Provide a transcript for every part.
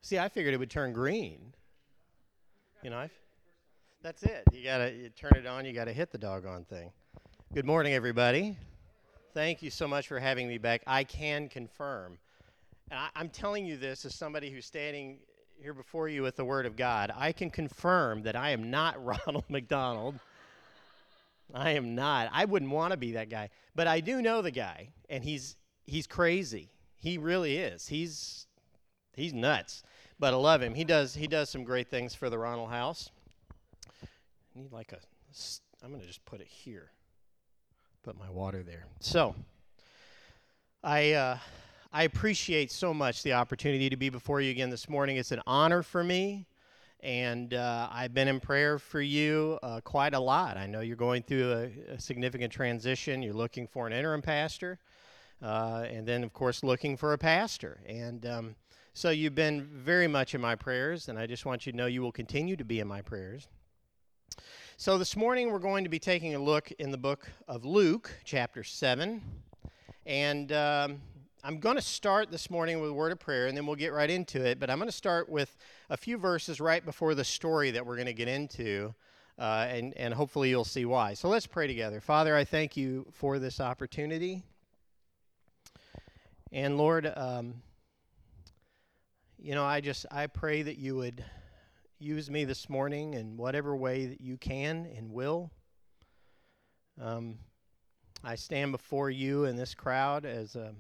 See, I figured it would turn green. You know, that's it. You turn it on, you got to hit the doggone thing. Good morning, everybody. Thank you so much for having me back. I can confirm, and I'm telling you this as somebody who's standing here before you with the Word of God, I can confirm that I am not Ronald McDonald. I am not. I wouldn't want to be that guy. But I do know the guy, and he's crazy. He really is. He's nuts. But I love him. He does some great things for the Ronald House. I need I'm going to just put it here. Put my water there. So, I appreciate so much the opportunity to be before you again this morning. It's an honor for me, and I've been in prayer for you quite a lot. I know you're going through a significant transition. You're looking for an interim pastor, and then, of course, looking for a pastor. And so you've been very much in my prayers, and I just want you to know you will continue to be in my prayers. So this morning we're going to be taking a look in the book of Luke, chapter 7. And I'm going to start this morning with a word of prayer, and then we'll get right into it. But I'm going to start with a few verses right before the story that we're going to get into, and hopefully you'll see why. So let's pray together. Father, I thank you for this opportunity. And Lord, I pray that you would use me this morning in whatever way that you can and will. I stand before you in this crowd as a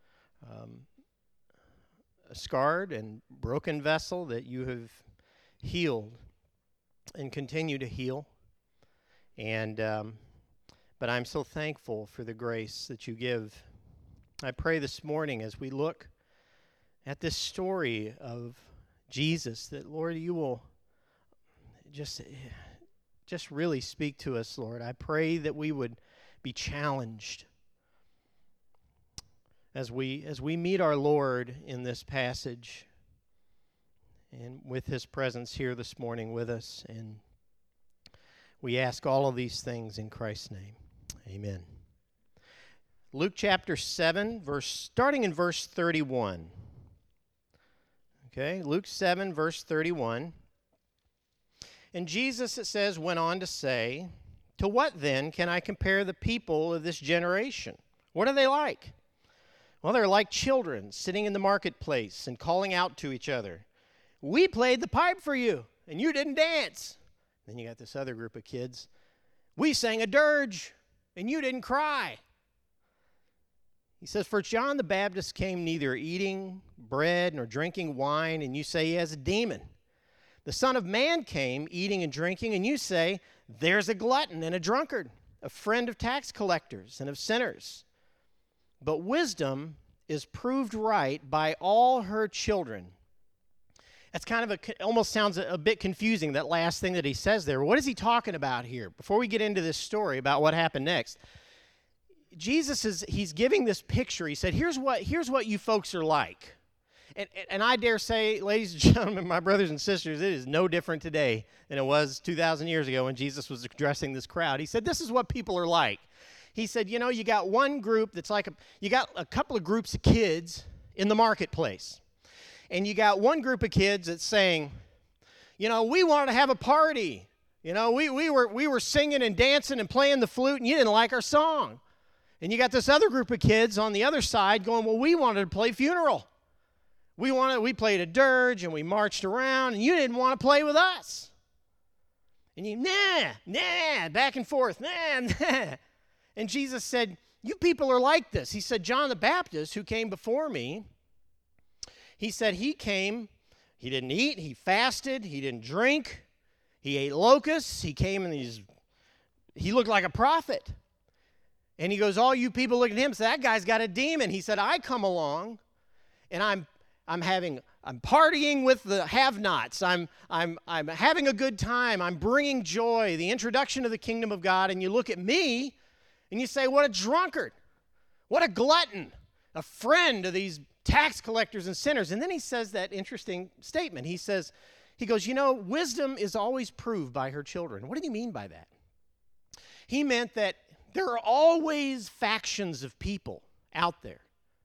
scarred and broken vessel that you have healed and continue to heal. And but I'm so thankful for the grace that you give. I pray this morning as we look at this story of Jesus that, Lord, you will just really speak to us, Lord. I pray that we would be challenged as we meet our Lord in this passage and with his presence here this morning with us. And we ask all of these things in Christ's name. Amen. Luke chapter 7, starting in verse 31. Okay, Luke 7, verse 31. And Jesus, it says, went on to say, "To what then can I compare the people of this generation? What are they like? Well, they're like children sitting in the marketplace and calling out to each other. 'We played the pipe for you, and you didn't dance.' Then you got this other group of kids. 'We sang a dirge, and you didn't cry.' He says, 'For John the Baptist came neither eating bread nor drinking wine, and you say he has a demon. The Son of Man came eating and drinking, and you say, there's a glutton and a drunkard, a friend of tax collectors and of sinners. But wisdom is proved right by all her children.'" That's kind of almost sounds a bit confusing, that last thing that he says there. What is he talking about here? Before we get into this story about what happened next, he's giving this picture. He said, here's what you folks are like. And I dare say, ladies and gentlemen, my brothers and sisters, it is no different today than it was 2,000 years ago when Jesus was addressing this crowd. He said, this is what people are like. He said, you got one group that's like, you got a couple of groups of kids in the marketplace. And you got one group of kids that's saying, we wanted to have a party. We were singing and dancing and playing the flute, and you didn't like our song. And you got this other group of kids on the other side going, well, we wanted to play funeral. We played a dirge, and we marched around, and you didn't want to play with us. And you, nah, back and forth, nah. And Jesus said, you people are like this. He said, John the Baptist, who came before me, he said he came, he didn't eat, he fasted, he didn't drink, he ate locusts, he came and he looked like a prophet. And he goes, all you people look at him, say, that guy's got a demon. He said, I come along, and I'm partying with the have-nots. I'm having a good time. I'm bringing joy, the introduction of the kingdom of God. And you look at me, and you say, what a drunkard, what a glutton, a friend of these tax collectors and sinners. And then he says that interesting statement. He goes, wisdom is always proved by her children. What did he mean by that? He meant that there are always factions of people out there.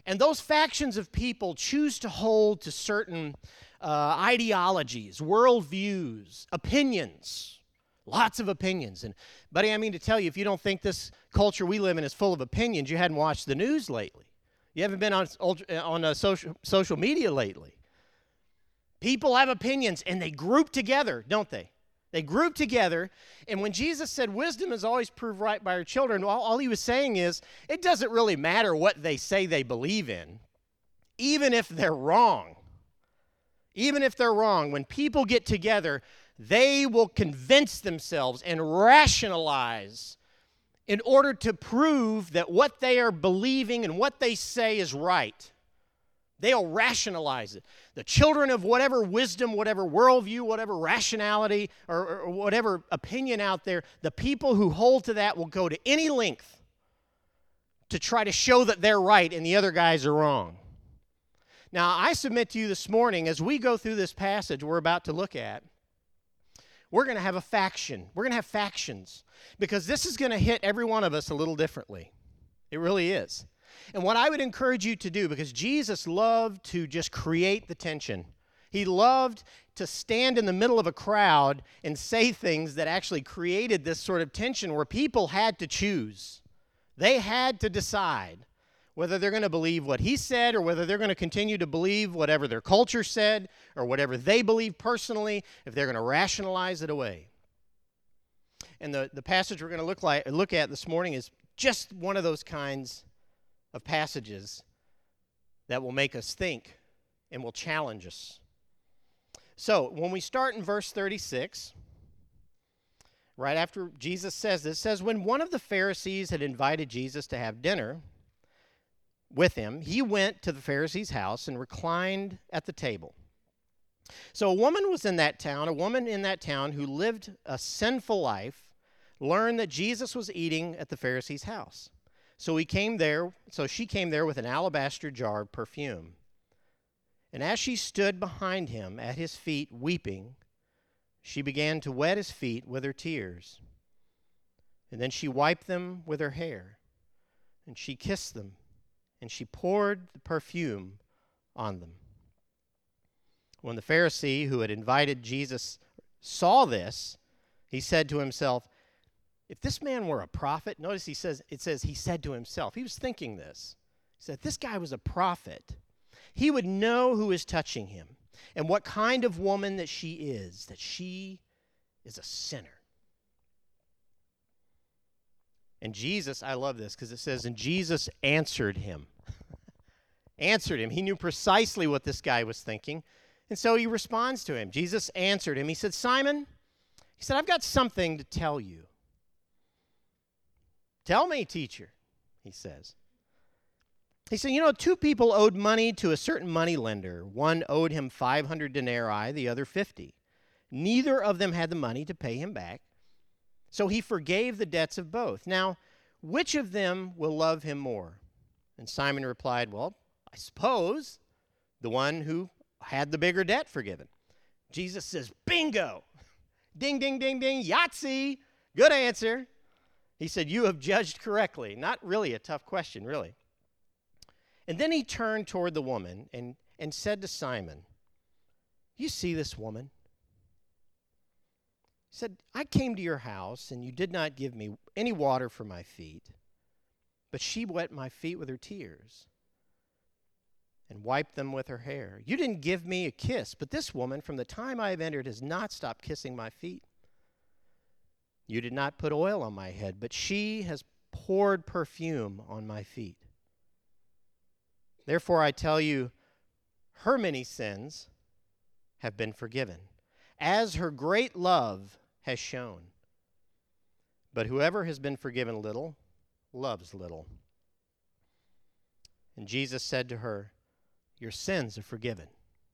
And those factions of people choose to hold to certain ideologies, worldviews, opinions, lots of opinions. And, buddy, I mean to tell you, if you don't think this culture we live in is full of opinions, you hadn't watched the news lately. You haven't been on social media lately. People have opinions, and they group together, don't they? They group together, and when Jesus said wisdom is always proved right by her children, all he was saying is it doesn't really matter what they say they believe in, even if they're wrong. Even if they're wrong, when people get together, they will convince themselves and rationalize in order to prove that what they are believing and what they say is right. They'll rationalize it. The children of whatever wisdom, whatever worldview, whatever rationality, or whatever opinion out there, the people who hold to that will go to any length to try to show that they're right and the other guys are wrong. Now, I submit to you this morning, as we go through this passage we're about to look at, we're going to have a faction. We're going to have factions because this is going to hit every one of us a little differently. It really is. And what I would encourage you to do, because Jesus loved to just create the tension. He loved to stand in the middle of a crowd and say things that actually created this sort of tension where people had to choose. They had to decide whether they're going to believe what he said or whether they're going to continue to believe whatever their culture said or whatever they believe personally, if they're going to rationalize it away. And the passage we're going to look at this morning is just one of those kinds of passages that will make us think and will challenge us. So when we start in verse 36, right after Jesus says this, it says, when one of the Pharisees had invited Jesus to have dinner with him, he went to the Pharisee's house and reclined at the table. So a woman in that town who lived a sinful life, learned that Jesus was eating at the Pharisee's house. So she came there with an alabaster jar of perfume. And as she stood behind him at his feet weeping, she began to wet his feet with her tears. And then she wiped them with her hair, and she kissed them, and she poured the perfume on them. When the Pharisee who had invited Jesus saw this, he said to himself, if this man were a prophet, notice it says he said to himself. He was thinking this. He said, if this guy was a prophet, he would know who is touching him and what kind of woman that she is a sinner. And Jesus, I love this because it says, and Jesus answered him. Answered him. He knew precisely what this guy was thinking. And so he responds to him. Jesus answered him. He said, Simon, he said, I've got something to tell you. Tell me, teacher, he says. He said, two people owed money to a certain money lender. One owed him 500 denarii, the other 50. Neither of them had the money to pay him back. So he forgave the debts of both. Now, which of them will love him more? And Simon replied, well, I suppose the one who had the bigger debt forgiven. Jesus says, bingo! Ding, ding, ding, ding, Yahtzee! Good answer. He said, you have judged correctly. Not really a tough question, really. And then he turned toward the woman and said to Simon, you see this woman? He said, I came to your house, and you did not give me any water for my feet, but she wet my feet with her tears and wiped them with her hair. You didn't give me a kiss, but this woman, from the time I have entered, has not stopped kissing my feet. You did not put oil on my head, but she has poured perfume on my feet. Therefore, I tell you, her many sins have been forgiven, as her great love has shown. But whoever has been forgiven little, loves little. And Jesus said to her, your sins are forgiven.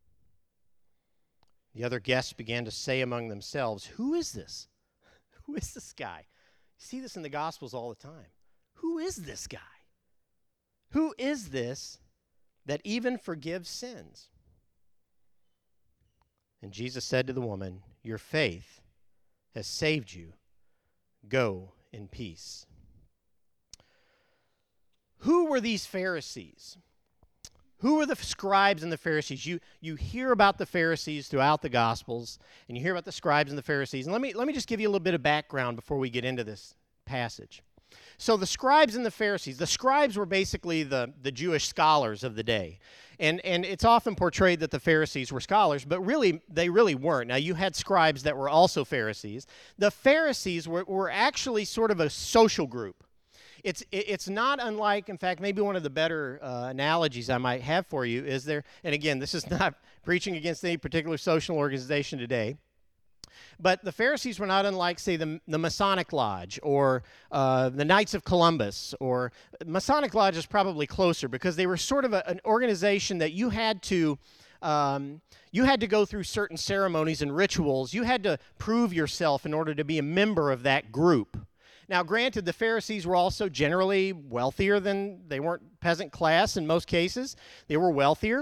The other guests began to say among themselves, who is this? Who is this guy? You see this in the Gospels all the time. Who is this guy? Who is this that even forgives sins? And Jesus said to the woman, your faith has saved you. Go in peace. Who were these Pharisees? Who are the scribes and the Pharisees? You hear about the Pharisees throughout the Gospels, and you hear about the scribes and the Pharisees. And let me just give you a little bit of background before we get into this passage. So the scribes and the Pharisees, the scribes were basically the Jewish scholars of the day. And it's often portrayed that the Pharisees were scholars, but really, they really weren't. Now, you had scribes that were also Pharisees. The Pharisees were actually sort of a social group. It's not unlike, in fact, maybe one of the better analogies I might have for you is there, and again, this is not preaching against any particular social organization today, but the Pharisees were not unlike, say, the Masonic Lodge or the Knights of Columbus, or Masonic Lodge is probably closer because they were sort of an organization that you had to go through certain ceremonies and rituals. You had to prove yourself in order to be a member of that group. Now, granted, the Pharisees were also generally wealthier than, they weren't peasant class in most cases. They were wealthier.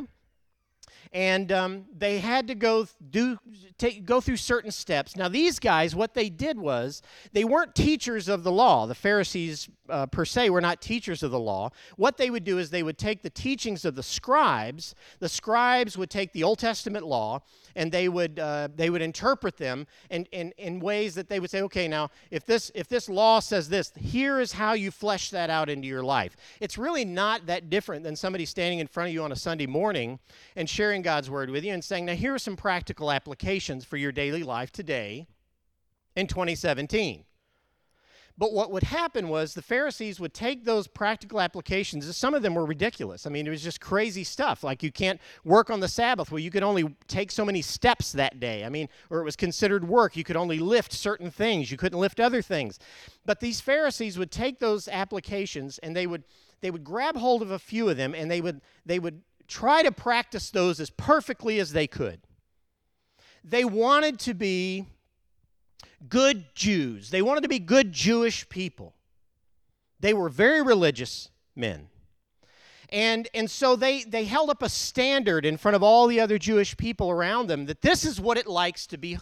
And they had to go through certain steps. Now, these guys, what they did was, they weren't teachers of the law. The Pharisees, per se, were not teachers of the law. What they would do is they would take the teachings of the scribes. The scribes would take the Old Testament law, and they would interpret them in ways that they would say, okay, now, if this law says this, here is how you flesh that out into your life. It's really not that different than somebody standing in front of you on a Sunday morning and sharing God's word with you and saying, now, here are some practical applications for your daily life today in 2017. But what would happen was the Pharisees would take those practical applications. Some of them were ridiculous. I mean, it was just crazy stuff. Like, you can't work on the Sabbath. Well, you could only take so many steps that day. I mean, or it was considered work. You could only lift certain things. You couldn't lift other things. But these Pharisees would take those applications, and they would grab hold of a few of them, and they would try to practice those as perfectly as they could. They wanted to be good Jews. They wanted to be good Jewish people. They were very religious men. And so they held up a standard in front of all the other Jewish people around them that this is what it's like to be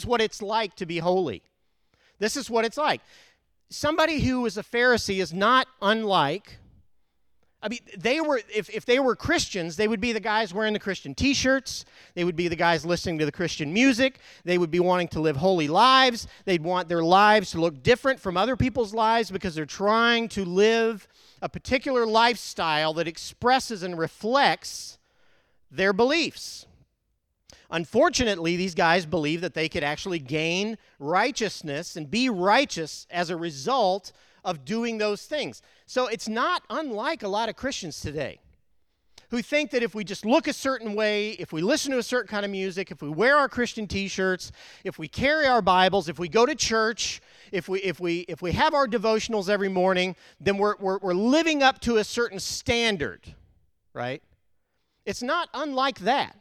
holy. This is what it's like. Somebody who was a Pharisee is not unlike, I mean, if they were Christians, they would be the guys wearing the Christian t-shirts. They would be the guys listening to the Christian music. They would be wanting to live holy lives. They'd want their lives to look different from other people's lives because they're trying to live a particular lifestyle that expresses and reflects their beliefs. Unfortunately, these guys believed that they could actually gain righteousness and be righteous as a result of doing those things. So it's not unlike a lot of Christians today who think that if we just look a certain way, if we listen to a certain kind of music, if we wear our Christian t-shirts, if we carry our Bibles, if we go to church, if we have our devotionals every morning, then we're living up to a certain standard, right? It's not unlike that.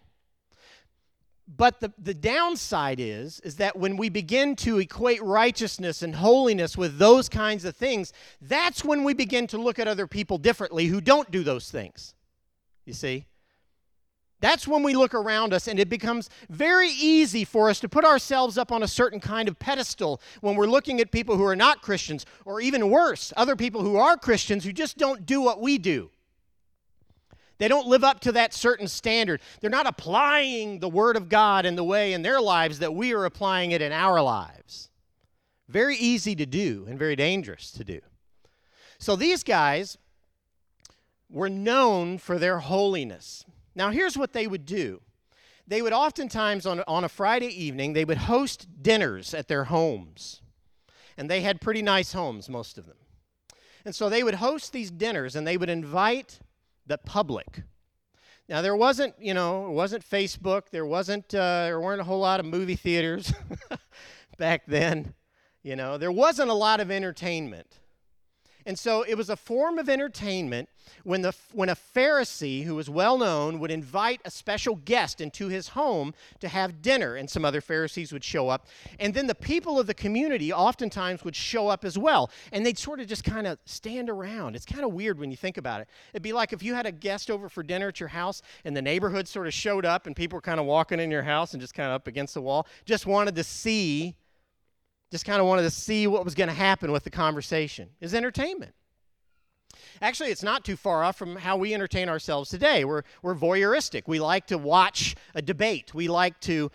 But the downside is that when we begin to equate righteousness and holiness with those kinds of things, that's when we begin to look at other people differently who don't do those things. You see? That's when we look around us, and it becomes very easy for us to put ourselves up on a certain kind of pedestal when we're looking at people who are not Christians, or even worse, other people who are Christians who just don't do what we do. They don't live up to that certain standard. They're not applying the Word of God in the way in their lives that we are applying it in our lives. Very easy to do and very dangerous to do. So these guys were known for their holiness. Now here's what they would do. They would oftentimes on a Friday evening, they would host dinners at their homes. And they had pretty nice homes, most of them. And so they would host these dinners and they would invite the public. Now there wasn't, it wasn't Facebook. There weren't a whole lot of movie theaters back then. There wasn't a lot of entertainment. And so it was a form of entertainment when a Pharisee who was well known would invite a special guest into his home to have dinner, and some other Pharisees would show up. And then the people of the community oftentimes would show up as well, and they'd sort of just kind of stand around. It's kind of weird when you think about it. It'd be like if you had a guest over for dinner at your house and the neighborhood sort of showed up and people were kind of walking in your house and just kind of up against the wall, just kind of wanted to see what was going to happen with the conversation. Is entertainment. Actually, it's not too far off from how we entertain ourselves today. We're voyeuristic. We like to watch a debate. We like to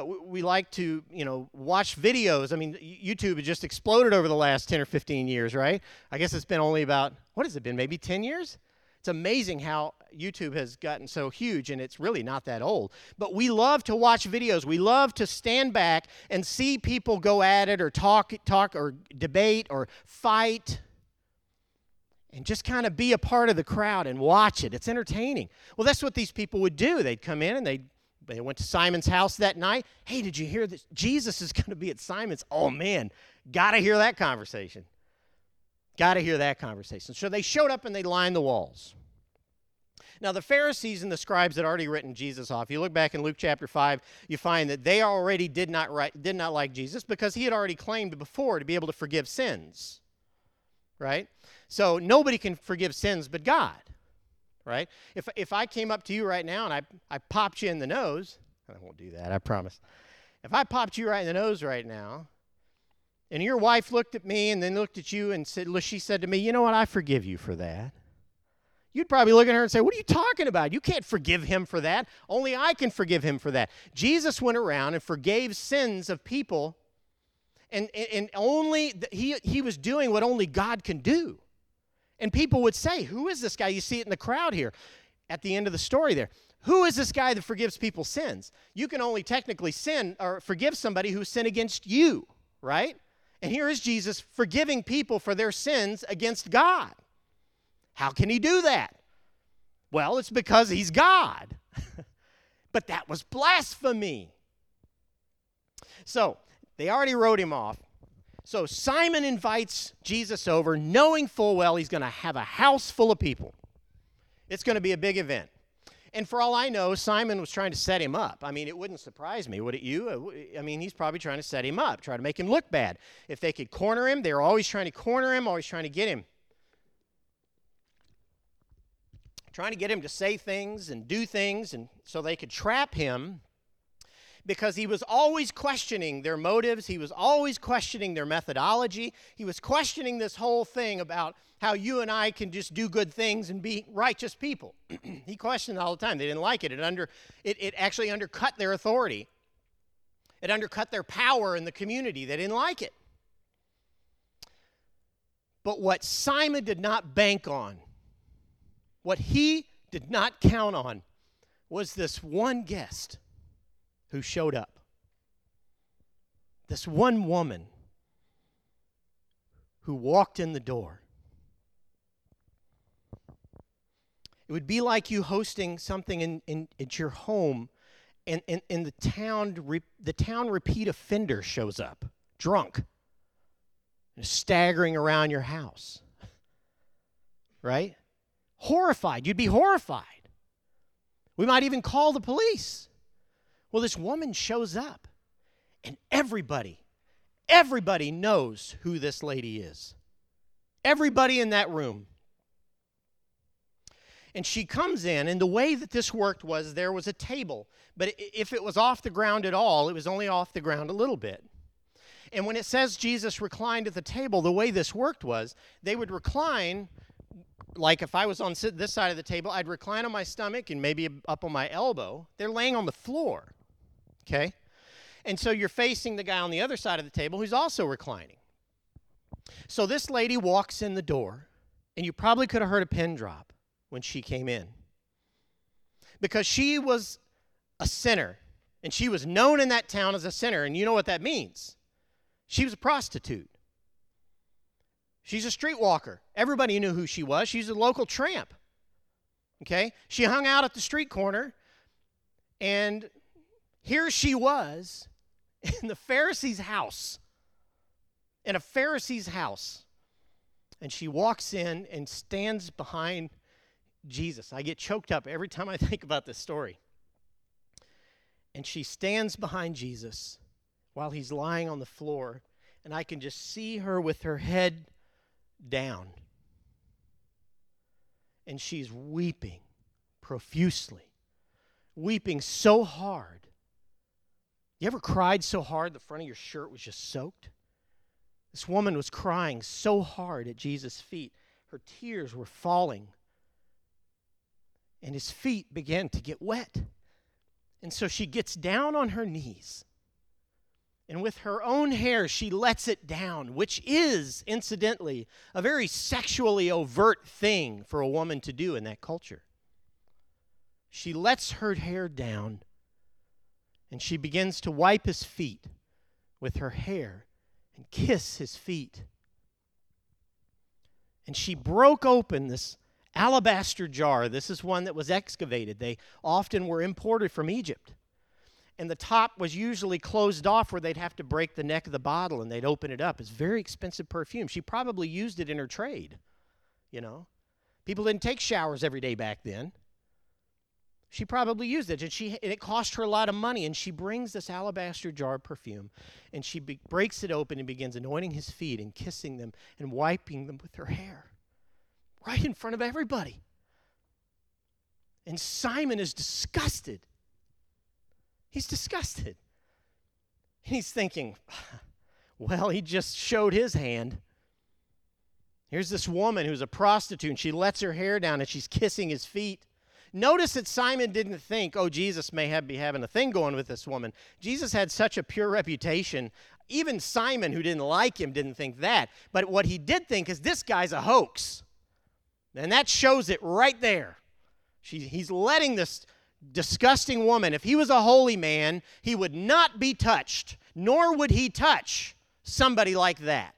watch videos. I mean, YouTube has just exploded over the last 10 or 15 years, right? I guess it's been only about, what has it been, maybe 10 years? It's amazing how YouTube has gotten so huge, and it's really not that old. But we love to watch videos. We love to stand back and see people go at it or talk or debate or fight and just kind of be a part of the crowd and watch it. It's entertaining. Well, that's what these people would do. They'd come in and they went to Simon's house that night. Hey, did you hear this? Jesus is going to be at Simon's. Oh, man, got to hear that conversation. Got to hear that conversation. So they showed up and they lined the walls. Now, the Pharisees and the scribes had already written Jesus off. You look back in Luke chapter 5, you find that they already did not like Jesus because he had already claimed before to be able to forgive sins, right? So nobody can forgive sins but God, right? If I came up to you right now and I popped you in the nose, I won't do that, I promise. If I popped you right in the nose right now, and your wife looked at me and then looked at you and she said to me, you know what, I forgive you for that. You'd probably look at her and say, what are you talking about? You can't forgive him for that. Only I can forgive him for that. Jesus went around and forgave sins of people, and only he was doing what only God can do. And people would say, who is this guy? You see it in the crowd here at the end of the story there. Who is this guy that forgives people's sins? You can only technically sin or forgive somebody who sinned against you, right? And here is Jesus forgiving people for their sins against God. How can he do that? Well, it's because he's God. But that was blasphemy. So they already wrote him off. So Simon invites Jesus over, knowing full well he's going to have a house full of people. It's going to be a big event. And for all I know, Simon was trying to set him up. I mean, it wouldn't surprise me, would it you? I mean, he's probably trying to set him up, try to make him look bad. If they could corner him, they were always trying to corner him, always trying to get him. Trying to get him to say things and do things, and so they could trap him, because he was always questioning their motives. He was always questioning their methodology. He was questioning this whole thing about how you and I can just do good things and be righteous people. He questioned it all the time. They didn't like it. It actually undercut their authority. It undercut their power in the community. They didn't like it. But what Simon did not bank on, what he did not count on, was this one guest who showed up. This one woman who walked in the door. It would be like you hosting something at your home, and the town repeat offender shows up, drunk, and staggering around your house. Right? Horrified. You'd be horrified. We might even call the police. Well, this woman shows up, and everybody knows who this lady is. Everybody in that room. And she comes in, and the way that this worked was there was a table, but if it was off the ground at all, it was only off the ground a little bit. And when it says Jesus reclined at the table, the way this worked was they would recline, like if I was on this side of the table, I'd recline on my stomach and maybe up on my elbow. They're laying on the floor, okay? And so you're facing the guy on the other side of the table who's also reclining. So this lady walks in the door, and you probably could have heard a pin drop when she came in, because she was a sinner, and she was known in that town as a sinner, and you know what that means. She was a prostitute. She's a streetwalker. Everybody knew who she was. She's a local tramp, okay? She hung out at the street corner, and here she was in the Pharisee's house, in a Pharisee's house, and she walks in and stands behind Jesus. I get choked up every time I think about this story. And she stands behind Jesus while he's lying on the floor, and I can just see her with her head down. And she's weeping profusely, weeping so hard. You ever cried so hard the front of your shirt was just soaked? This woman was crying so hard at Jesus' feet. her tears were falling. And his feet began to get wet. And so she gets down on her knees. And with her own hair, she lets it down, which is, incidentally, a very sexually overt thing for a woman to do in that culture. She lets her hair down, and she begins to wipe his feet with her hair and kiss his feet. And she broke open this alabaster jar. This is one that was excavated. They often were imported from Egypt. And the top was usually closed off where they'd have to break the neck of the bottle and they'd open it up. It's very expensive perfume. She probably used it in her trade, you know. People didn't take showers every day back then. She probably used it, and it cost her a lot of money. And she brings this alabaster jar of perfume, and she breaks it open and begins anointing his feet and kissing them and wiping them with her hair right in front of everybody. And Simon is disgusted. He's disgusted. And he's thinking, well, he just showed his hand. Here's this woman who's a prostitute, and she lets her hair down, and she's kissing his feet. Notice that Simon didn't think, oh, Jesus may be having a thing going with this woman. Jesus had such a pure reputation. Even Simon, who didn't like him, didn't think that. But what he did think is this guy's a hoax. And that shows it right there. He's letting this disgusting woman, if he was a holy man, he would not be touched, nor would he touch somebody like that.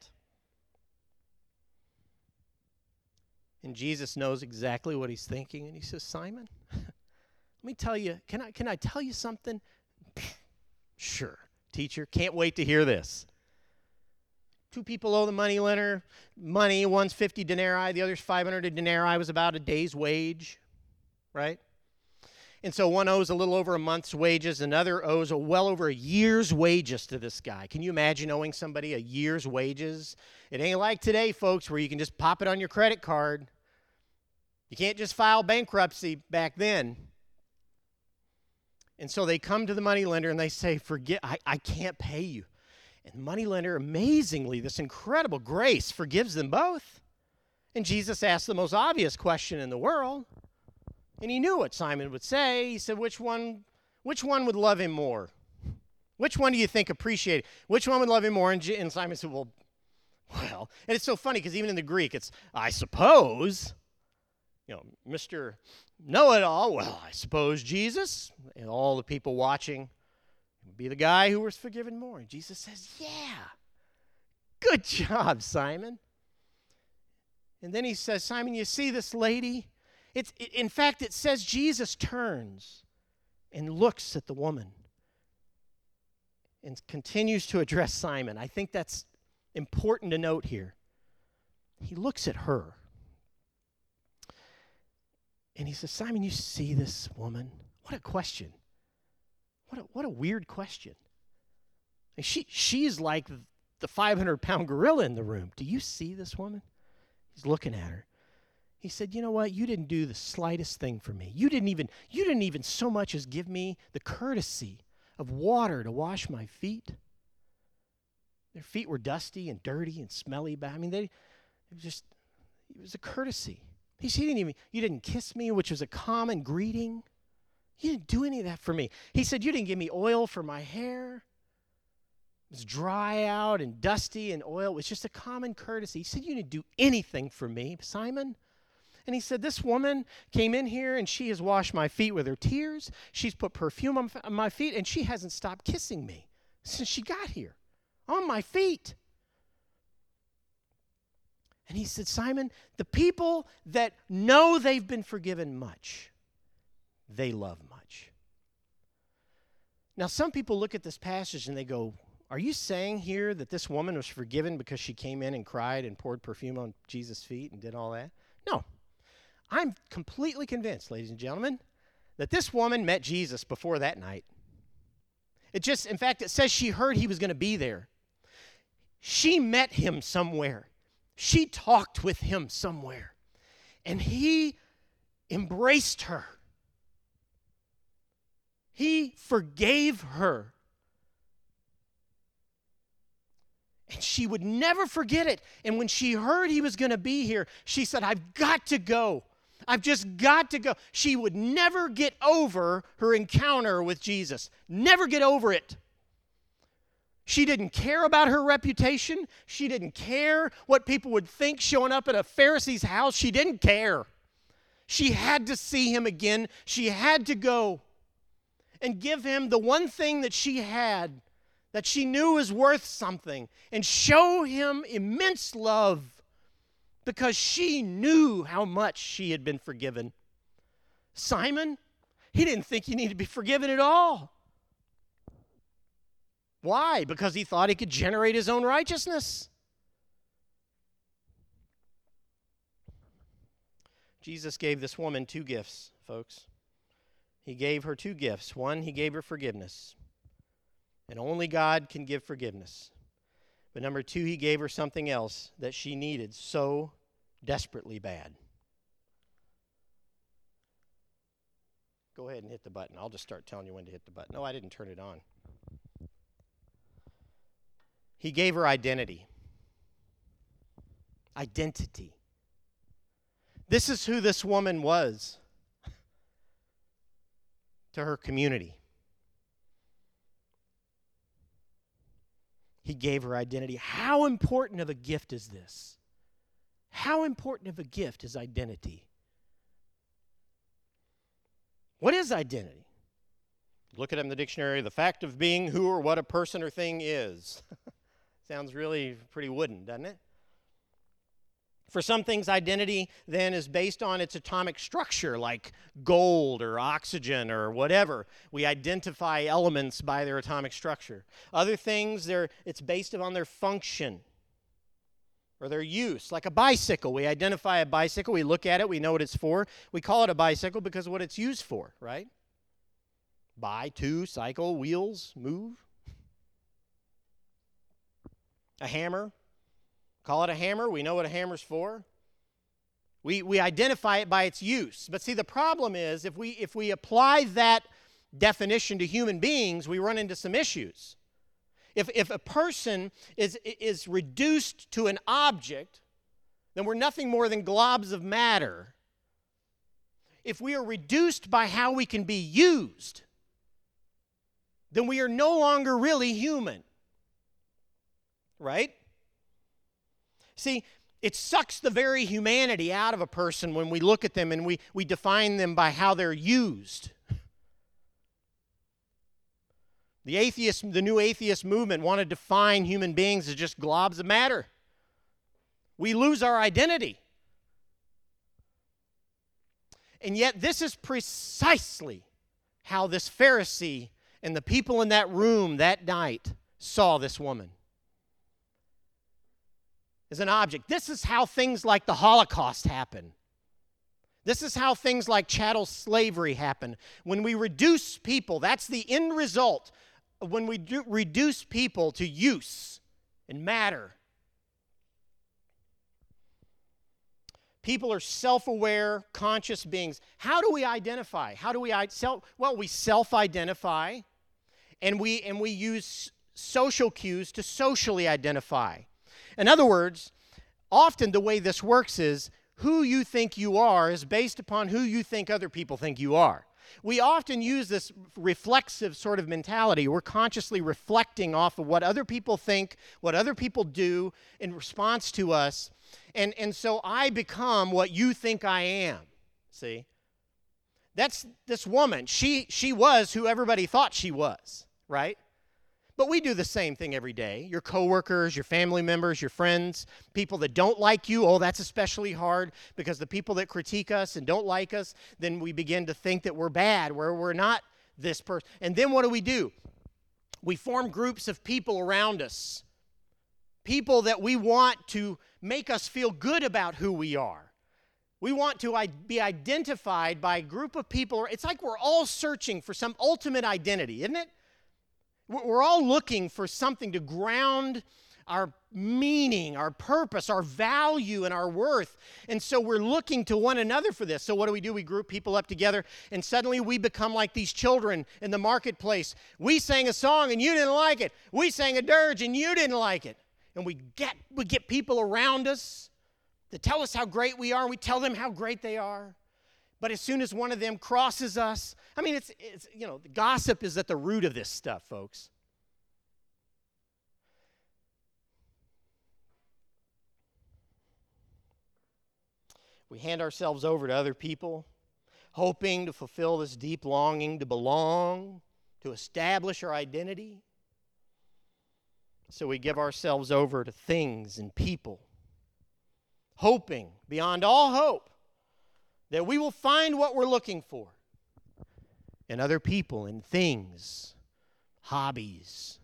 And Jesus knows exactly what he's thinking, and he says, Simon, let me tell you, can I tell you something? Sure, teacher, can't wait to hear this. Two people owe the moneylender money. One's 50 denarii, the other's 500 denarii, was about a day's wage, right? And so one owes a little over a month's wages, another owes well over a year's wages to this guy. Can you imagine owing somebody a year's wages? It ain't like today, folks, where you can just pop it on your credit card. You can't just file bankruptcy back then. And so they come to the moneylender and they say, I can't pay you. And the moneylender, amazingly, this incredible grace forgives them both. And Jesus asked the most obvious question in the world. And he knew what Simon would say. He said, which one would love him more? Which one do you think appreciated? Which one would love him more? And Simon said, well, and it's so funny because even in the Greek, it's, I suppose, Mr. Know-it-all, well, I suppose Jesus, and all the people watching, would be the guy who was forgiven more. And Jesus says, yeah, good job, Simon. And then he says, Simon, you see this lady? In fact, it says Jesus turns and looks at the woman and continues to address Simon. I think that's important to note here. He looks at her and he says, Simon, you see this woman? What a question. What a weird question. And she's like the 500-pound gorilla in the room. Do you see this woman? He's looking at her. He said, you know what? You didn't do the slightest thing for me. You didn't even so much as give me the courtesy of water to wash my feet. Their feet were dusty and dirty and smelly. But it was a courtesy. He said, you didn't kiss me, which was a common greeting. You didn't do any of that for me. He said, you didn't give me oil for my hair. It was dry out and dusty, and oil was just a common courtesy. He said, you didn't do anything for me, Simon. And he said, this woman came in here and she has washed my feet with her tears. She's put perfume on my feet, and she hasn't stopped kissing me since she got here on my feet. And he said, Simon, the people that know they've been forgiven much, they love much. Now, some people look at this passage and they go, are you saying here that this woman was forgiven because she came in and cried and poured perfume on Jesus' feet and did all that? No. I'm completely convinced, ladies and gentlemen, that this woman met Jesus before that night. In fact, it says she heard he was going to be there. She met him somewhere. She talked with him somewhere. And he embraced her. He forgave her. And she would never forget it. And when she heard he was going to be here, she said, I've got to go. I've just got to go. She would never get over her encounter with Jesus. Never get over it. She didn't care about her reputation. She didn't care what people would think showing up at a Pharisee's house. She didn't care. She had to see him again. She had to go and give him the one thing that she had, that she knew was worth something, and show him immense love because she knew how much she had been forgiven. Simon, he didn't think he needed to be forgiven at all. Why? Because he thought he could generate his own righteousness. Jesus gave this woman 2 gifts, folks. He gave her 2 gifts. One, he gave her forgiveness. And only God can give forgiveness. But number 2, he gave her something else that she needed so desperately bad. Go ahead and hit the button. I'll just start telling you when to hit the button. No, I didn't turn it on. He gave her identity. Identity. This is who this woman was to her community. He gave her identity. How important of a gift is this? How important of a gift is identity? What is identity? Look at it in the dictionary. The fact of being who or what a person or thing is. Sounds really pretty wooden, doesn't it? For some things, identity then is based on its atomic structure, like gold or oxygen or whatever. We identify elements by their atomic structure. Other things, it's based on their function or their use. Like a bicycle, we identify a bicycle, we look at it, we know what it's for. We call it a bicycle because of what it's used for, right? Bi, to, cycle, wheels, move. A hammer. Call it a hammer. We know what a hammer's for. We identify it by its use. But see, the problem is if we apply that definition to human beings, we run into some issues. If a person is reduced to an object, then we're nothing more than globs of matter. If we are reduced by how we can be used, then we are no longer really human. Right? See, it sucks the very humanity out of a person when we look at them and we define them by how they're used. The new atheist movement want to define human beings as just globs of matter. We lose our identity. And yet this is precisely how this Pharisee and the people in that room that night saw this woman. As an object. This is how things like the Holocaust happen. This is how things like chattel slavery happen. When we reduce people, that's the end result. When we reduce people to use and matter. People are self-aware, conscious beings. How do we identify? We self-identify, and we use social cues to socially identify. In other words, often the way this works is who you think you are is based upon who you think other people think you are. We often use this reflexive sort of mentality. We're consciously reflecting off of what other people think, what other people do in response to us. And so I become what you think I am. See? That's this woman. She was who everybody thought she was, right? But we do the same thing every day. Your coworkers, your family members, your friends, people that don't like you, that's especially hard because the people that critique us and don't like us, then we begin to think that we're bad, where we're not this person. And then what do? We form groups of people around us, people that we want to make us feel good about who we are. We want to be identified by a group of people. It's like we're all searching for some ultimate identity, isn't it? We're all looking for something to ground our meaning, our purpose, our value, and our worth. And so we're looking to one another for this. So what do? We group people up together, and suddenly we become like these children in the marketplace. We sang a song, and you didn't like it. We sang a dirge, and you didn't like it. and we get people around us to tell us how great we are, and we tell them how great they are. But as soon as one of them crosses us, I mean, it's the gossip is at the root of this stuff, folks. We hand ourselves over to other people, hoping to fulfill this deep longing to belong, to establish our identity. So we give ourselves over to things and people, hoping beyond all hope that we will find what we're looking for in other people, in things, hobbies,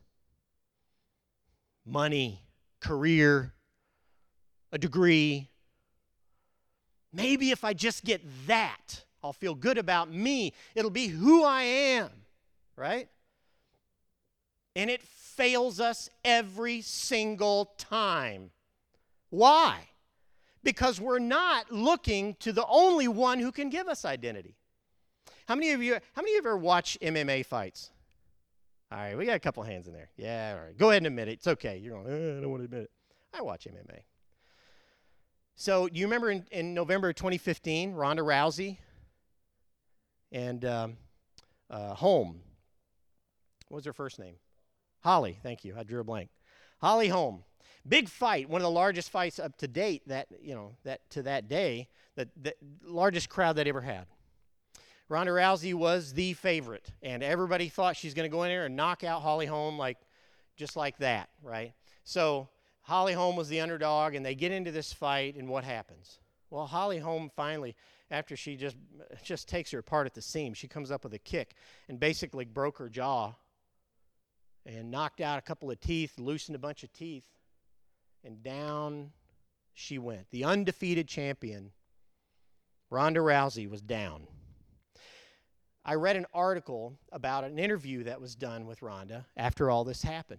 money, career, a degree. Maybe if I just get that, I'll feel good about me. It'll be who I am, right? And it fails us every single time. Why? Because we're not looking to the only one who can give us identity. How many of you ever watch MMA fights? All right, we got a couple hands in there. Yeah, all right. Go ahead and admit it. It's okay. You're going, I don't want to admit it. I watch MMA. So do you remember in November 2015, Ronda Rousey and Holm? What was her first name? Holly. Thank you. I drew a blank. Holly Holm. Big fight, one of the largest fights up to date that day, the largest crowd that ever had. Ronda Rousey was the favorite, and everybody thought she's going to go in there and knock out Holly Holm just like that, right? So Holly Holm was the underdog, and they get into this fight, and what happens? Well, Holly Holm finally, after she just takes her apart at the seams, she comes up with a kick and basically broke her jaw and knocked out a couple of teeth, loosened a bunch of teeth, and down she went. The undefeated champion, Ronda Rousey, was down. I read an article about an interview that was done with Ronda after all this happened.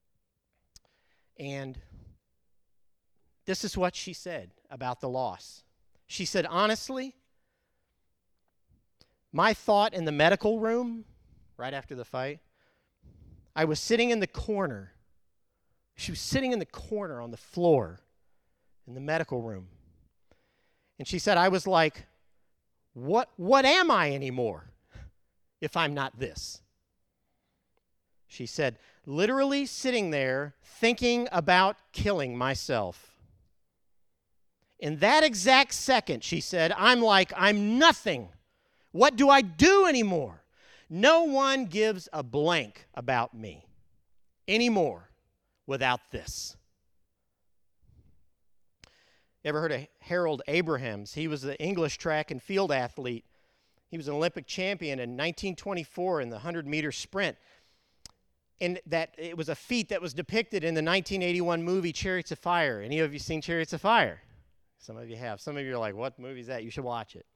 And this is what she said about the loss. She said, honestly, my thought in the medical room, right after the fight, I was sitting in the corner. She was sitting in the corner on the floor in the medical room. And she said, I was like, what am I anymore if I'm not this? She said, literally sitting there thinking about killing myself. In that exact second, she said, I'm like, I'm nothing. What do I do anymore? No one gives a blank about me anymore without this. Ever heard of Harold Abrahams? He was an English track and field athlete. He was an Olympic champion in 1924 in the 100-meter sprint. And that it was a feat that was depicted in the 1981 movie Chariots of Fire. Any of you seen Chariots of Fire? Some of you have. Some of you are like, what movie is that? You should watch it.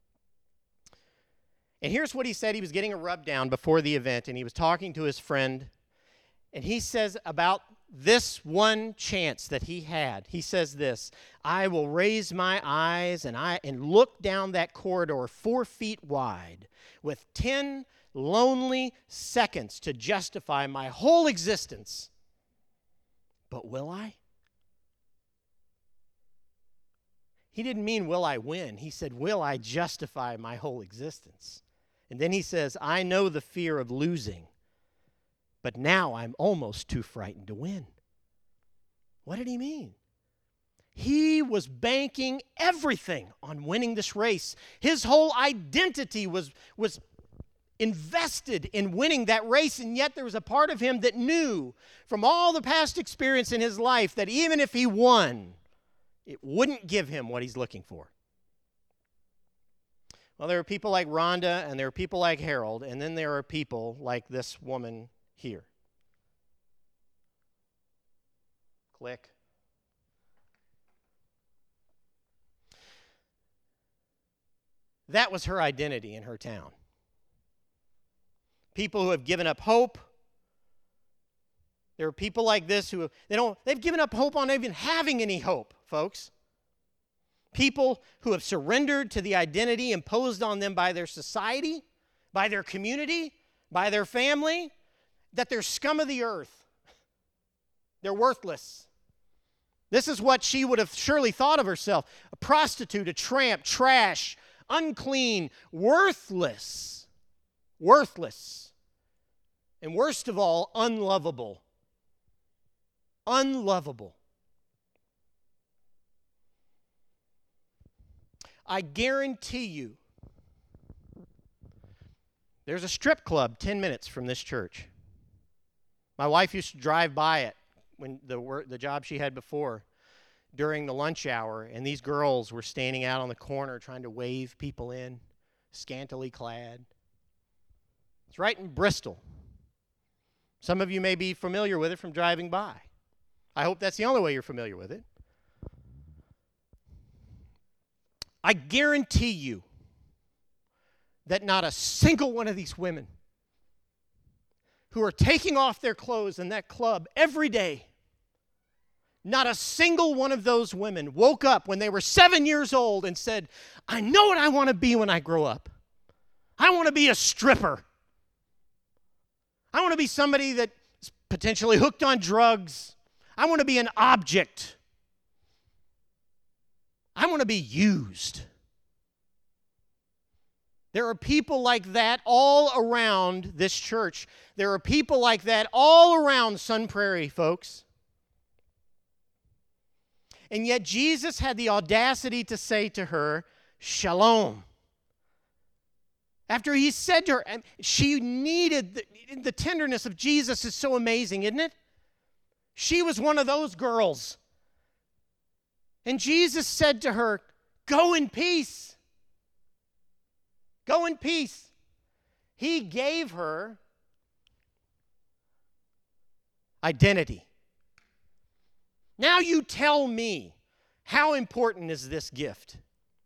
And here's what he said. He was getting a rub down before the event, and he was talking to his friend. And he says about this one chance that he had, he says this, I will raise my eyes and look down that corridor 4 feet wide with 10 lonely seconds to justify my whole existence. But will I? He didn't mean will I win. He said, will I justify my whole existence? And then he says, I know the fear of losing, but now I'm almost too frightened to win. What did he mean? He was banking everything on winning this race. His whole identity was invested in winning that race, and yet there was a part of him that knew from all the past experience in his life that even if he won, it wouldn't give him what he's looking for. Well, there are people like Rhonda, and there are people like Harold, and then there are people like this woman here. Click. That was her identity in her town. People who have given up hope. There are people like this who they've given up hope on even having any hope, folks. People who have surrendered to the identity imposed on them by their society, by their community, by their family, that they're scum of the earth. They're worthless. This is what she would have surely thought of herself: a prostitute, a tramp, trash, unclean, worthless, and worst of all, unlovable. Unlovable. I guarantee you, there's a strip club 10 minutes from this church. My wife used to drive by it when the job she had before during the lunch hour, and these girls were standing out on the corner trying to wave people in, scantily clad. It's right in Bristol. Some of you may be familiar with it from driving by. I hope that's the only way you're familiar with it. I guarantee you that not a single one of these women who are taking off their clothes in that club every day, not a single one of those women woke up when they were 7 years old and said, I know what I want to be when I grow up. I want to be a stripper. I want to be somebody that's potentially hooked on drugs. I want to be an object. I want to be used. There are people like that all around this church. There are people like that all around Sun Prairie, folks. And yet Jesus had the audacity to say to her, Shalom. After he said to her, and she needed the tenderness of Jesus is so amazing, isn't it? She was one of those girls. And Jesus said to her, go in peace. Go in peace. He gave her identity. Now you tell me, how important is this gift?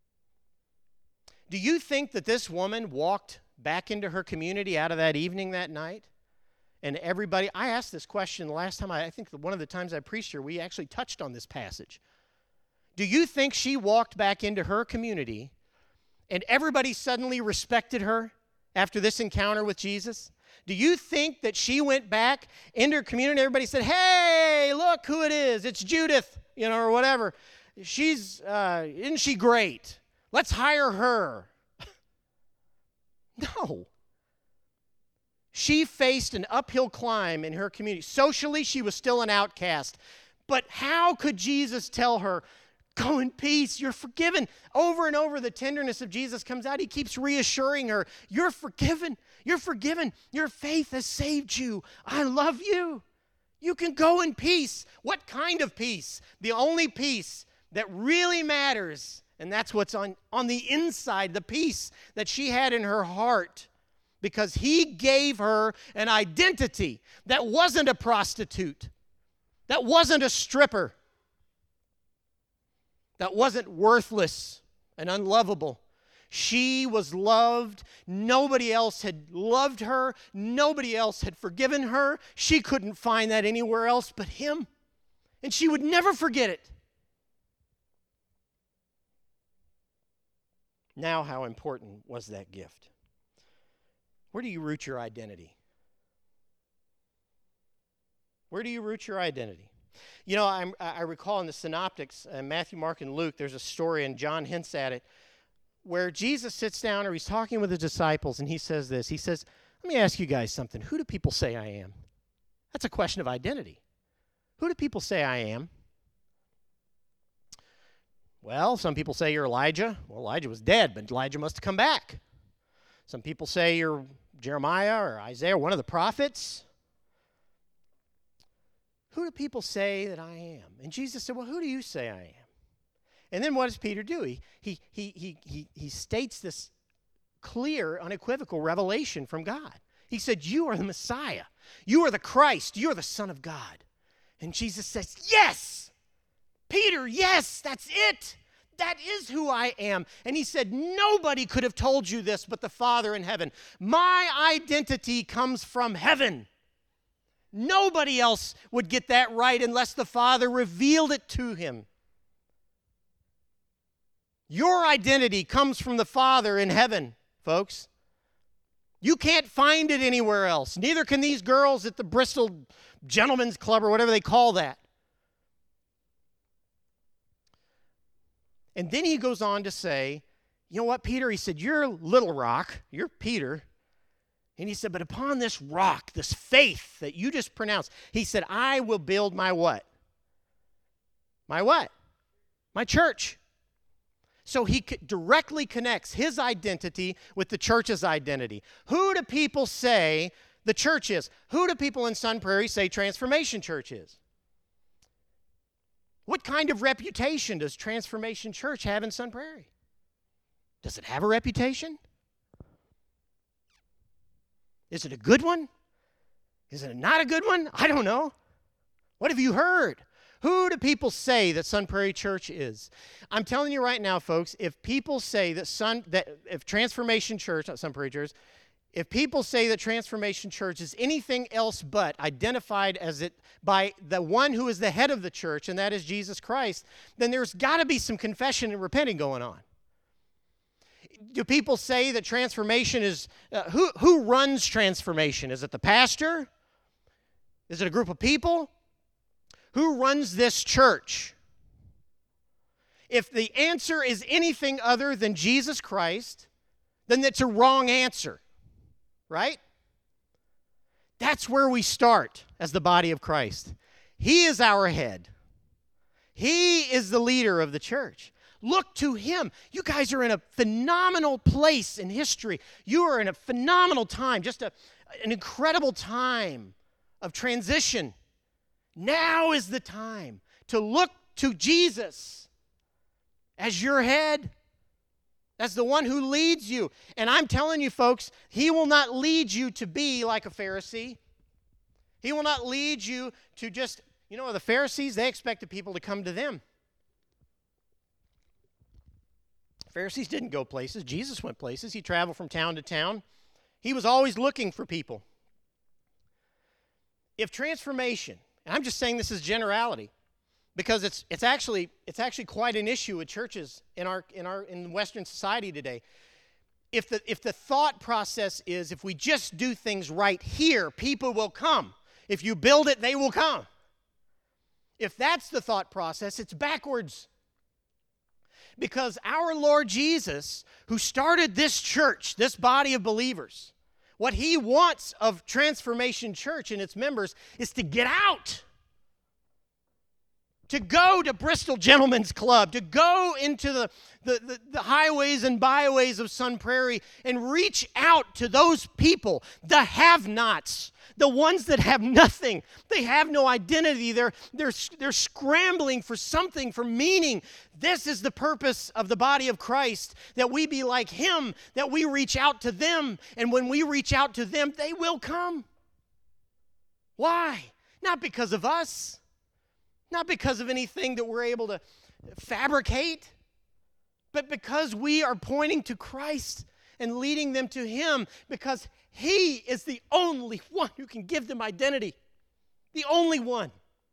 Do you think that this woman walked back into her community out of that evening that night? And everybody, I asked this question the last time, I think one of the times I preached here, we actually touched on this passage. Do you think she walked back into her community and everybody suddenly respected her after this encounter with Jesus? Do you think that she went back into her community and everybody said, hey, look who it is, it's Judith, or whatever. Isn't she great? Let's hire her. No. She faced an uphill climb in her community. Socially, she was still an outcast. But how could Jesus tell her, go in peace, you're forgiven? Over and over, the tenderness of Jesus comes out. He keeps reassuring her, you're forgiven, you're forgiven. Your faith has saved you. I love you. You can go in peace. What kind of peace? The only peace that really matters. And that's what's on the inside, the peace that she had in her heart. Because he gave her an identity that wasn't a prostitute, that wasn't a stripper, that wasn't worthless and unlovable. She was loved. Nobody else had loved her. Nobody else had forgiven her. She couldn't find that anywhere else but him. And she would never forget it. Now, how important was that gift? Where do you root your identity? Where do you root your identity? I recall in the Synoptics, Matthew, Mark, and Luke, there's a story, and John hints at it, where Jesus sits down or he's talking with the disciples, and he says this. He says, let me ask you guys something. Who do people say I am? That's a question of identity. Who do people say I am? Well, some people say you're Elijah. Well, Elijah was dead, but Elijah must have come back. Some people say you're Jeremiah or Isaiah, one of the prophets. Who do people say that I am? And Jesus said, well, who do you say I am? And then what does Peter do? He states this clear, unequivocal revelation from God. He said, you are the Messiah. You are the Christ. You are the Son of God. And Jesus says, yes, Peter, yes, that's it. That is who I am. And he said, nobody could have told you this but the Father in heaven. My identity comes from heaven. Nobody else would get that right unless the Father revealed it to him. Your identity comes from the Father in heaven, folks. You can't find it anywhere else. Neither can these girls at the Bristol Gentlemen's Club or whatever they call that. And then he goes on to say, you know what, Peter? He said, you're a little rock. You're Peter. And he said, but upon this rock, this faith that you just pronounced, he said, I will build my what? My what? My church. So he directly connects his identity with the church's identity. Who do people say the church is? Who do people in Sun Prairie say Transformation Church is? What kind of reputation does Transformation Church have in Sun Prairie? Does it have a reputation? Is it a good one? Is it not a good one? I don't know. What have you heard? Who do people say that Sun Prairie Church is? I'm telling you right now, folks, if people say if Transformation Church, not Sun Prairie Church, if people say that Transformation Church is anything else but identified as it by the one who is the head of the church, and that is Jesus Christ, then there's got to be some confession and repenting going on. Do people say that Transformation is, who runs Transformation? Is it the pastor? Is it a group of people? Who runs this church? If the answer is anything other than Jesus Christ, then that's a wrong answer, right? That's where we start as the body of Christ. He is our head. He is the leader of the church. Look to him. You guys are in a phenomenal place in history. You are in a phenomenal time, just an incredible time of transition. Now is the time to look to Jesus as your head, as the one who leads you. And I'm telling you, folks, he will not lead you to be like a Pharisee. He will not lead you to just, the Pharisees, they expected people to come to them. Pharisees didn't go places. Jesus went places. He traveled from town to town. He was always looking for people. If Transformation, and I'm just saying this is generality, because it's actually quite an issue with churches in Western society today. If the thought process is if we just do things right here, people will come. If you build it, they will come. If that's the thought process, it's backwards. Because our Lord Jesus, who started this church, this body of believers, what he wants of Transformation Church and its members is to get out. To go to Bristol Gentlemen's Club, to go into the highways and byways of Sun Prairie and reach out to those people, the have-nots, the ones that have nothing. They have no identity. They're scrambling for something, for meaning. This is the purpose of the body of Christ, that we be like him, that we reach out to them, and when we reach out to them, they will come. Why? Not because of us. Not because of anything that we're able to fabricate, but because we are pointing to Christ and leading them to him, because he is the only one who can give them identity. The only one.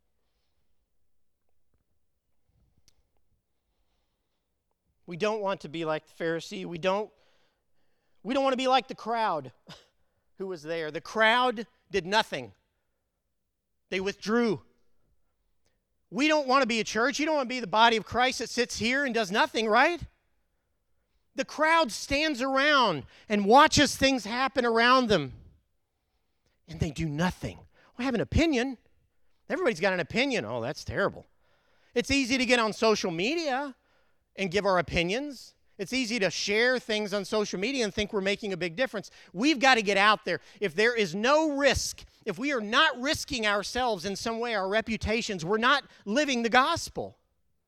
We don't want to be like the Pharisee. We don't want to be like the crowd who was there. The crowd did nothing. They withdrew. We don't want to be a church. You don't want to be the body of Christ that sits here and does nothing, right? The crowd stands around and watches things happen around them, and they do nothing. We have an opinion. Everybody's got an opinion. Oh, that's terrible. It's easy to get on social media and give our opinions. It's easy to share things on social media and think we're making a big difference. We've got to get out there. If there is no risk, if we are not risking ourselves in some way, our reputations, we're not living the gospel.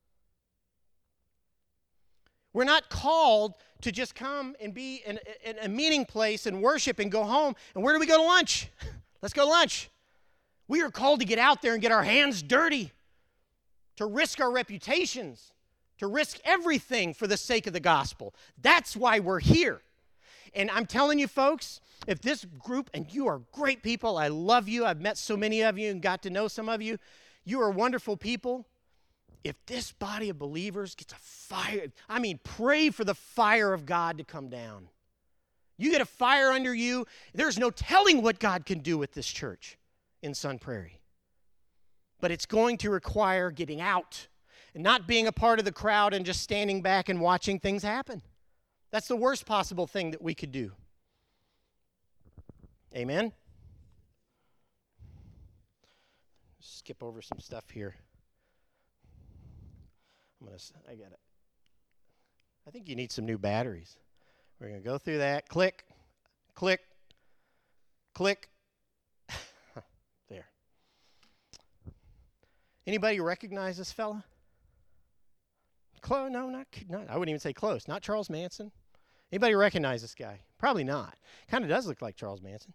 We're not called to just come and be in a meeting place and worship and go home. And where do we go to lunch? Let's go to lunch. We are called to get out there and get our hands dirty, to risk our reputations, to risk everything for the sake of the gospel. That's why we're here. And I'm telling you, folks, if this group, and you are great people, I love you, I've met so many of you and got to know some of you, you are wonderful people. If this body of believers gets a fire, pray for the fire of God to come down. You get a fire under you, there's no telling what God can do with this church in Sun Prairie. But it's going to require getting out and not being a part of the crowd and just standing back and watching things happen. That's the worst possible thing that we could do. Amen? Skip over some stuff here. I think you need some new batteries. We're going to go through that. Click, click, click. There. Anybody recognize this fella? No, not. I wouldn't even say close. Not Charles Manson. Anybody recognize this guy? Probably not. Kind of does look like Charles Manson.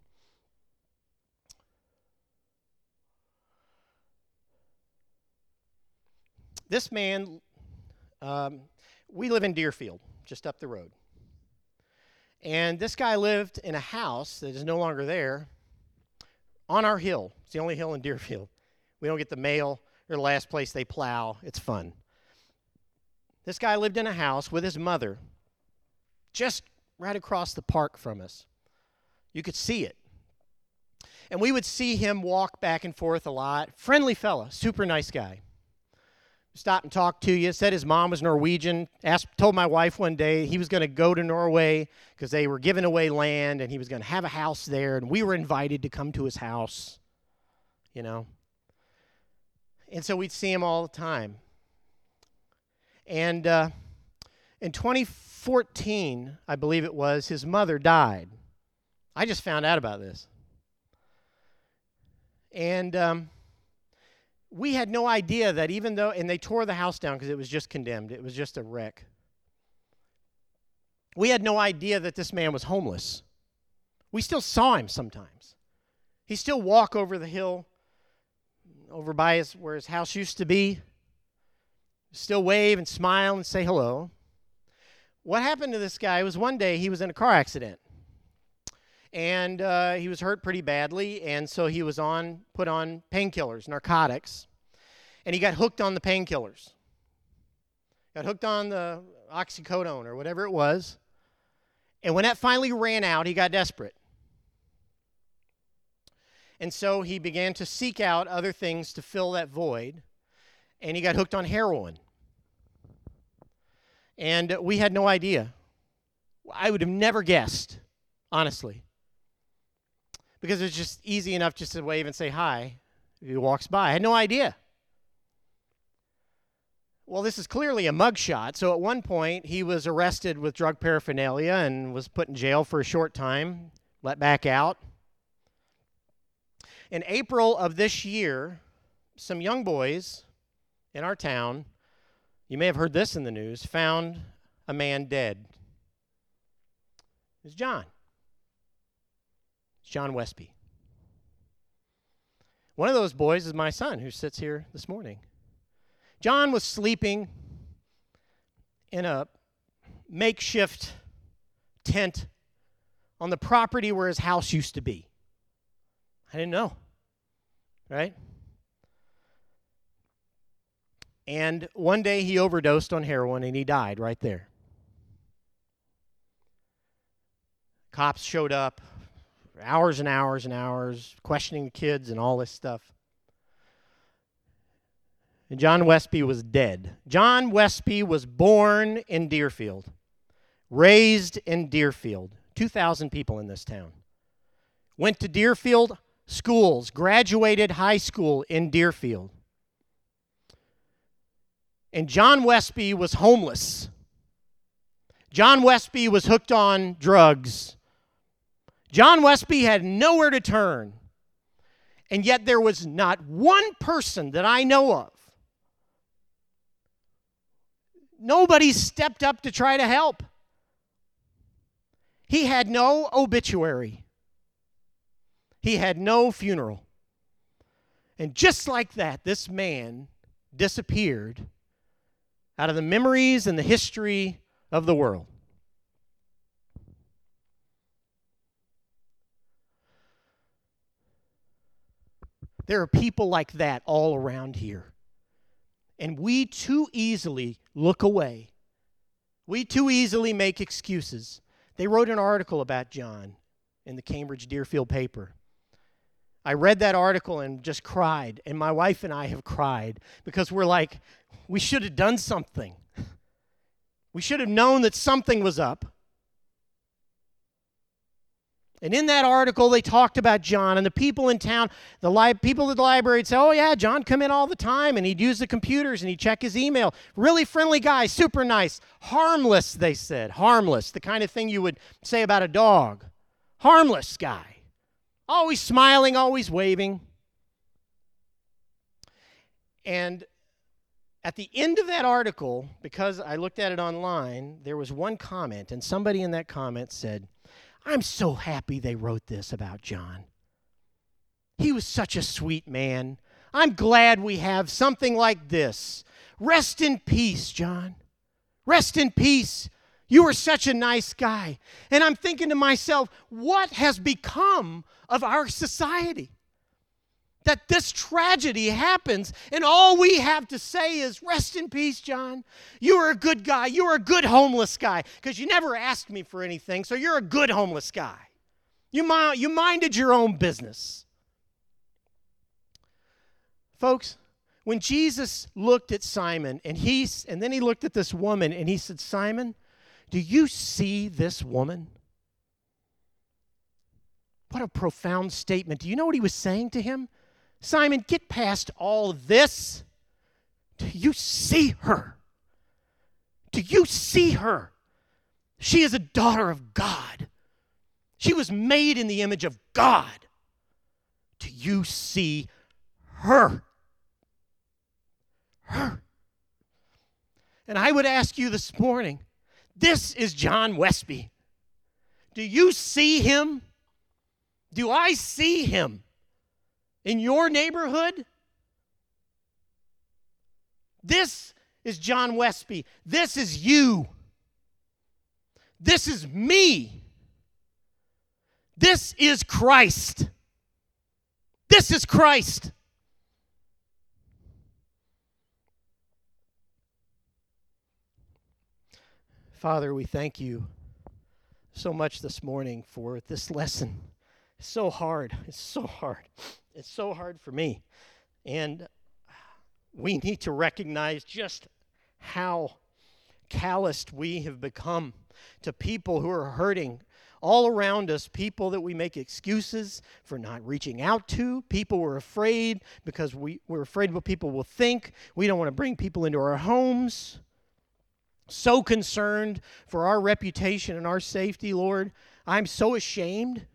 This man, we live in Deerfield, just up the road. And this guy lived in a house that is no longer there on our hill. It's the only hill in Deerfield. We don't get the mail or the last place they plow. It's fun. This guy lived in a house with his mother just right across the park from us. You could see it. And we would see him walk back and forth a lot. Friendly fella, super nice guy. Stopped and talked to you, said his mom was Norwegian, told my wife one day he was going to go to Norway because they were giving away land and he was going to have a house there, and we were invited to come to his house, you know. And so we'd see him all the time. And in 2014, I believe it was, his mother died. I just found out about this. And we had no idea that even though, and they tore the house down because it was just condemned. It was just a wreck. We had no idea that this man was homeless. We still saw him sometimes. He still walk over the hill, over by where his house used to be. Still wave and smile and say hello. What happened to this guy was one day he was in a car accident. And he was hurt pretty badly, and so he was put on painkillers, narcotics, and he got hooked on the painkillers. Got hooked on the oxycodone or whatever it was, and when that finally ran out, he got desperate. And so he began to seek out other things to fill that void, and he got hooked on heroin. And we had no idea. I would have never guessed, honestly. Because it's just easy enough just to wave and say hi if he walks by. I had no idea. Well, this is clearly a mugshot. So at one point, he was arrested with drug paraphernalia and was put in jail for a short time, let back out. In April of this year, some young boys in our town, you may have heard this in the news, found a man dead. It was John. John Westby. One of those boys is my son who sits here this morning. John was sleeping in a makeshift tent on the property where his house used to be. I didn't know, right? And one day he overdosed on heroin and he died right there. Cops showed up. Hours and hours and hours, questioning the kids and all this stuff. And John Westby was dead. John Westby was born in Deerfield, raised in Deerfield. 2,000 people in this town. Went to Deerfield schools, graduated high school in Deerfield. And John Westby was homeless. John Westby was hooked on drugs. John Westby had nowhere to turn, and yet there was not one person that I know of. Nobody stepped up to try to help. He had no obituary. He had no funeral. And just like that, this man disappeared out of the memories and the history of the world. There are people like that all around here. And we too easily look away. We too easily make excuses. They wrote an article about John in the Cambridge Deerfield paper. I read that article and just cried, and my wife and I have cried because we're like, we should have done something. We should have known that something was up. And in that article, they talked about John, and the people in town, people at the library would say, oh yeah, John come in all the time, and he'd use the computers, and he'd check his email. Really friendly guy, super nice. Harmless, they said. Harmless, the kind of thing you would say about a dog. Harmless guy. Always smiling, always waving. And at the end of that article, because I looked at it online, there was one comment, and somebody in that comment said, I'm so happy they wrote this about John. He was such a sweet man. I'm glad we have something like this. Rest in peace, John. Rest in peace. You were such a nice guy. And I'm thinking to myself, what has become of our society? That this tragedy happens, and all we have to say is, rest in peace, John. You were a good guy. You were a good homeless guy, because you never asked me for anything, so you're a good homeless guy. You minded your own business. Folks, when Jesus looked at Simon, and then he looked at this woman, and he said, Simon, do you see this woman? What a profound statement. Do you know what he was saying to him? Simon, get past all of this. Do you see her? Do you see her? She is a daughter of God. She was made in the image of God. Do you see her? Her. And I would ask you this morning, this is John Westby. Do you see him? Do I see him? In your neighborhood? This is John Westby. This is you. This is me. This is Christ. This is Christ. Father, we thank you so much this morning for this lesson. It's so hard. It's so hard. It's so hard for me. And we need to recognize just how calloused we have become to people who are hurting all around us, people that we make excuses for not reaching out to, people we're afraid because we're afraid what people will think. We don't want to bring people into our homes. So concerned for our reputation and our safety, Lord. I'm so ashamed.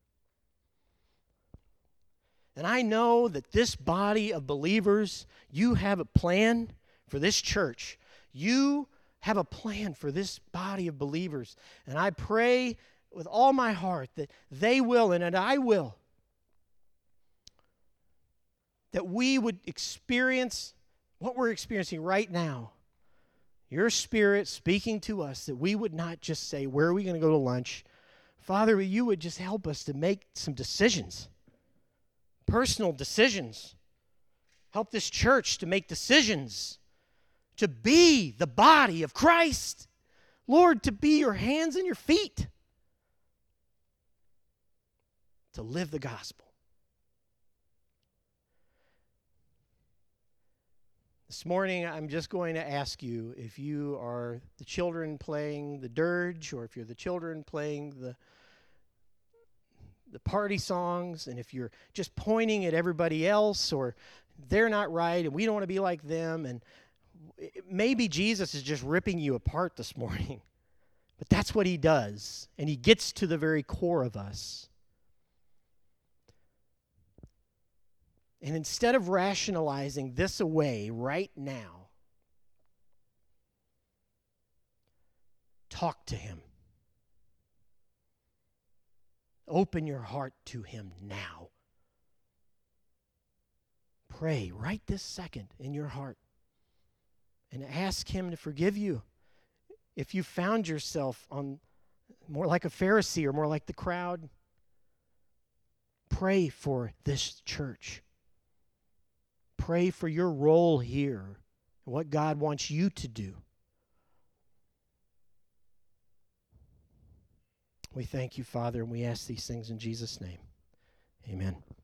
And I know that this body of believers, you have a plan for this church. You have a plan for this body of believers. And I pray with all my heart that they will and that I will. That we would experience what we're experiencing right now. Your Spirit speaking to us, that we would not just say, where are we going to go to lunch? Father, you would just help us to make some decisions. Personal decisions. Help this church to make decisions. To be the body of Christ. Lord, to be your hands and your feet. To live the gospel. This morning, I'm just going to ask you if you are the children playing the dirge, or if you're the children playing the party songs, and if you're just pointing at everybody else, or they're not right, and we don't want to be like them, and maybe Jesus is just ripping you apart this morning. But that's what he does, and he gets to the very core of us. And instead of rationalizing this away right now, talk to him. Open your heart to him now. Pray right this second in your heart and ask him to forgive you if you found yourself on more like a Pharisee or more like the crowd. Pray for this church. Pray for your role here and what God wants you to do. We thank you, Father, and we ask these things in Jesus' name. Amen.